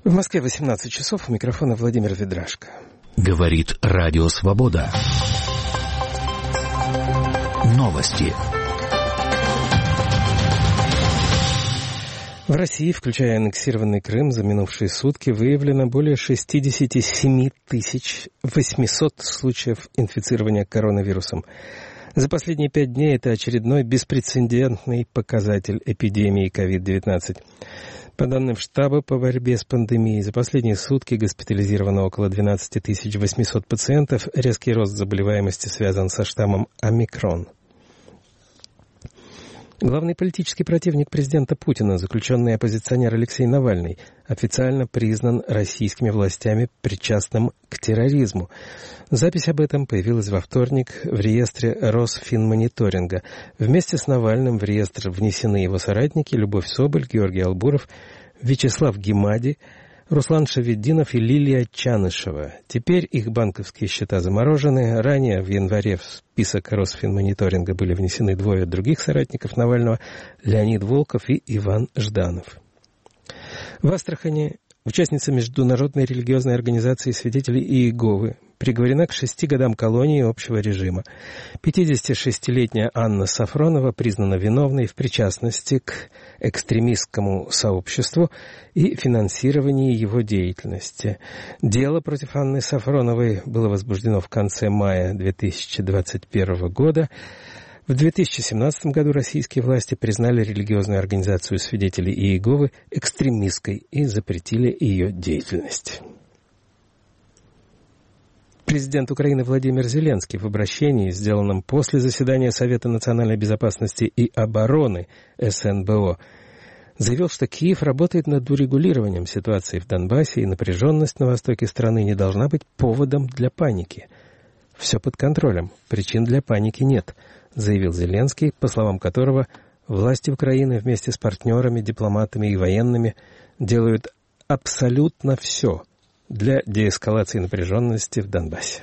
В Москве 18 часов, у микрофона Владимир Ведрашко. Говорит Радио Свобода. Новости. В России, включая аннексированный Крым, за минувшие сутки выявлено более 67 800 случаев инфицирования коронавирусом. За последние 5 дней это очередной беспрецедентный показатель эпидемии COVID-19. По данным штаба по борьбе с пандемией, за последние сутки госпитализировано около 12 800 пациентов. Резкий рост заболеваемости связан со штаммом омикрон. Главный политический противник президента Путина, заключенный оппозиционер Алексей Навальный, официально признан российскими властями причастным к терроризму. Запись об этом появилась во вторник в реестре Росфинмониторинга. Вместе с Навальным в реестр внесены его соратники Любовь Соболь, Георгий Албуров, Вячеслав Гемади, Руслан Шаведдинов и Лилия Чанышева. Теперь их банковские счета заморожены. Ранее, в январе, в список Росфинмониторинга были внесены двое других соратников Навального – Леонид Волков и Иван Жданов. В Астрахани участница Международной религиозной организации «Свидетели Иеговы» приговорена к 6 годам колонии общего режима. 56-летняя Анна Сафронова признана виновной в причастности к экстремистскому сообществу и финансировании его деятельности. Дело против Анны Сафроновой было возбуждено в конце мая 2021 года. В 2017 году российские власти признали религиозную организацию «Свидетели Иеговы» экстремистской и запретили ее деятельность. Президент Украины Владимир Зеленский в обращении, сделанном после заседания Совета национальной безопасности и обороны СНБО, заявил, что Киев работает над урегулированием ситуации в Донбассе, и напряженность на востоке страны не должна быть поводом для паники. «Все под контролем, причин для паники нет», заявил Зеленский, по словам которого власти Украины вместе с партнерами, дипломатами и военными делают абсолютно все для деэскалации напряженности в Донбассе.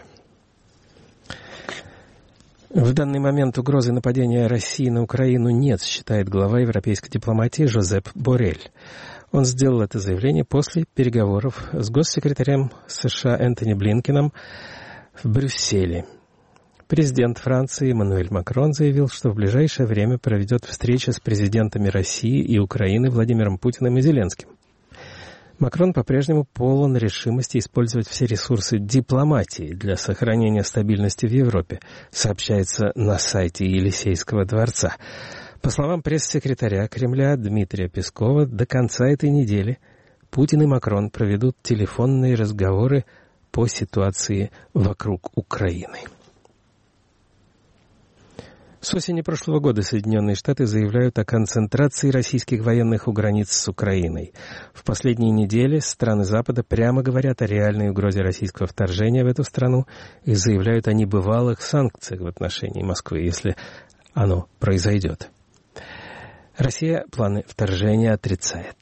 В данный момент угрозы нападения России на Украину нет, считает глава европейской дипломатии Жозеп Боррель. Он сделал это заявление после переговоров с госсекретарем США Энтони Блинкеном в Брюсселе. Президент Франции Эммануэль Макрон заявил, что в ближайшее время проведет встречи с президентами России и Украины Владимиром Путиным и Зеленским. Макрон по-прежнему полон решимости использовать все ресурсы дипломатии для сохранения стабильности в Европе, сообщается на сайте Елисейского дворца. По словам пресс-секретаря Кремля Дмитрия Пескова, до конца этой недели Путин и Макрон проведут телефонные разговоры по ситуации вокруг Украины. С осени прошлого года Соединенные Штаты заявляют о концентрации российских военных у границ с Украиной. В последние недели страны Запада прямо говорят о реальной угрозе российского вторжения в эту страну и заявляют о небывалых санкциях в отношении Москвы, если оно произойдет. Россия планы вторжения отрицает.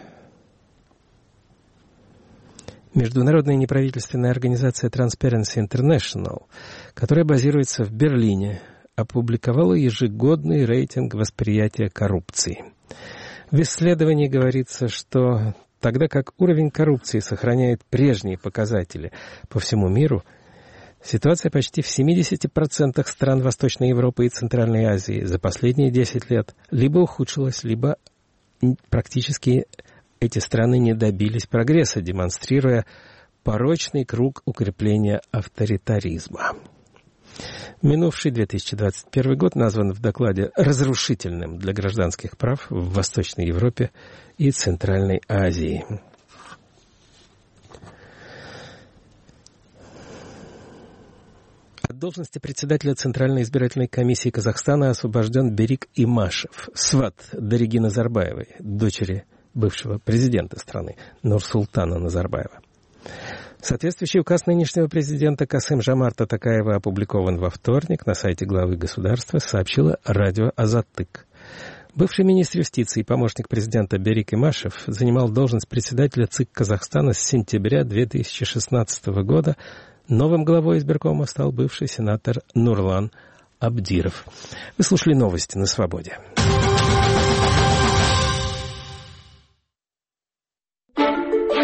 Международная неправительственная организация Transparency International, которая базируется в Берлине, опубликовала ежегодный рейтинг восприятия коррупции. В исследовании говорится, что тогда как уровень коррупции сохраняет прежние показатели по всему миру, ситуация почти в 70% стран Восточной Европы и Центральной Азии за последние 10 лет либо ухудшилась, либо практически эти страны не добились прогресса, демонстрируя порочный круг укрепления авторитаризма. Минувший 2021 год назван в докладе разрушительным для гражданских прав в Восточной Европе и Центральной Азии. От должности председателя Центральной избирательной комиссии Казахстана освобожден Берик Имашев, сват Дариги Назарбаевой, дочери бывшего президента страны Нурсултана Назарбаева. Соответствующий указ нынешнего президента Касым-Жомарта Токаева опубликован во вторник на сайте главы государства, сообщило радио «Азаттык». Бывший министр юстиции и помощник президента Берик Имашев занимал должность председателя ЦИК Казахстана с сентября 2016 года. Новым главой избиркома стал бывший сенатор Нурлан Абдиров. Вы слушали новости на «Свободе».